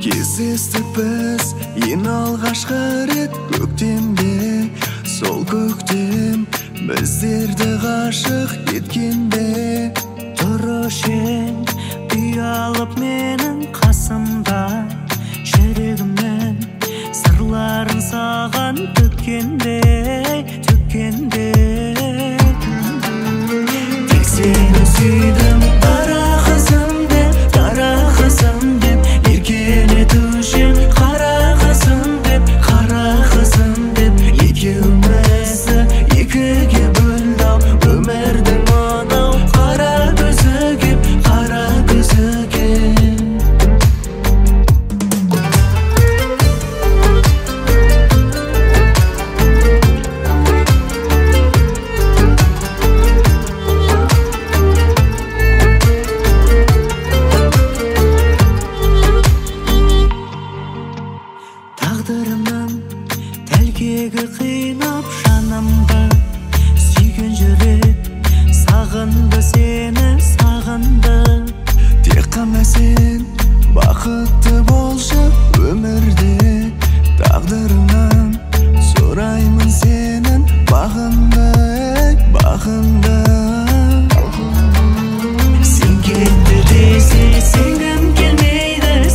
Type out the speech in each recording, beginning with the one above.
Кездестік біз ең алғашқы рет көктемде, сол көктем біздерді ғашық еткенде. Тұрыш ең ұялып менің қасымда, жүрегімнің сырларын саған төккенде. Тек сені сүйдім, қара қызым деп, еркелетуші қара қызым деп, екеумізді екіге бөлді өмірдің мынау қара көзі кеп. Тағдырымның тәлкегі қинап жанымды, сүйген жүрек сағынды, сені сағынды. Тек қана сен бақытты болшы өмірде, тағдырыңнан сұраймын сенің бағынды. Сен кетті десе сенгім келмейді,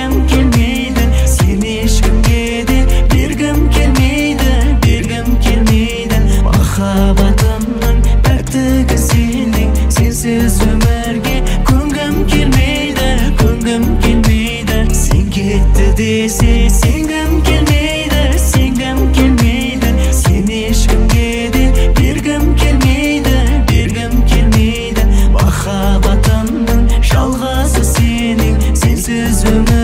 сен ешкімге де бергім келмейді. Махаббатымның пәктігі сенің, сенсіз өмірге көнгім келмейді. Сен кетті десе сенгім келмейді, сен ешкімге де бергім келмейді. Махаббатымның жалғасы сенің, сенсіз өмір